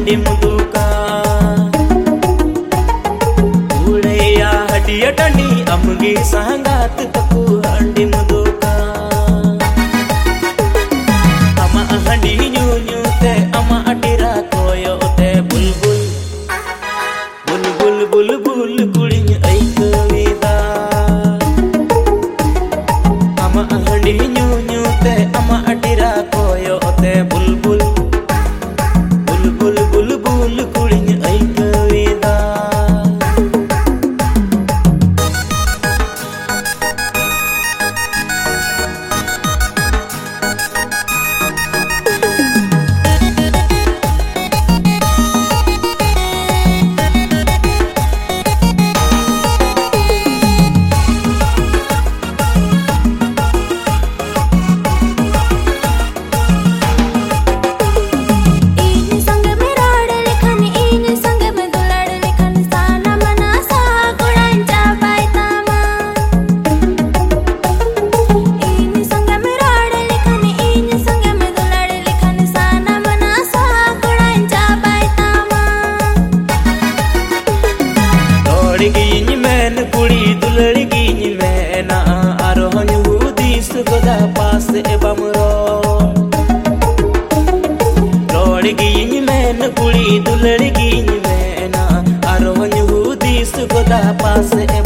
हांडी मुदुका उड़ैया हटिया टंडी अमगी सांगात तकु हांडी मुदुका अमा हांडी न्यू न्यू ते अमा अटिरा कोयो ते बुलबुल बुलबुल बुलबुल कुड़िन ऐकविदा अमा हांडी न्यू न्यू ते अमा अटिरा कोयो ते बुलबुल बुलबुल बुलबुल कुड़िन ऐकविदा कुड़ी दुलड़गी मैना आरोहन हुदीस गोदा पास बमरो रोड़गी मैन कुड़ी दुलड़गी मैना आरोहन हुदीस गोदा पास